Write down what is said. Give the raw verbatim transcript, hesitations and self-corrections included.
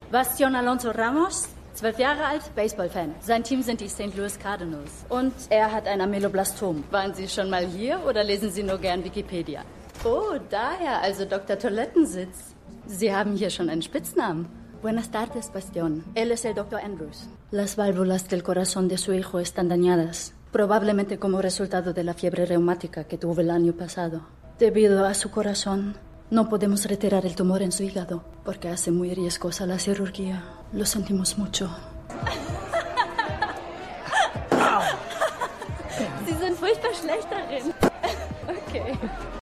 Bastión Alonso Ramos, zwölf Jahre alt, Baseballfan. Sein Team sind die Saint Louis Cardinals. Und er hat ein Ameloblastom. Waren Sie schon mal hier oder lesen Sie nur gern Wikipedia? Oh, daher also Doktor Toilettensitz. Sie haben hier schon einen Spitznamen. Buenas tardes, Bastión. Él es el Doktor Andrews. Las válvulas del corazón de su hijo están dañadas, probablemente como resultado de la fiebre reumática que tuvo el año pasado. Debido a su corazón, no podemos retirar el tumor en su hígado, porque hace muy riesgosa la cirugía. Lo sentimos mucho. Sie sind furchtbar schlecht darin. Okay.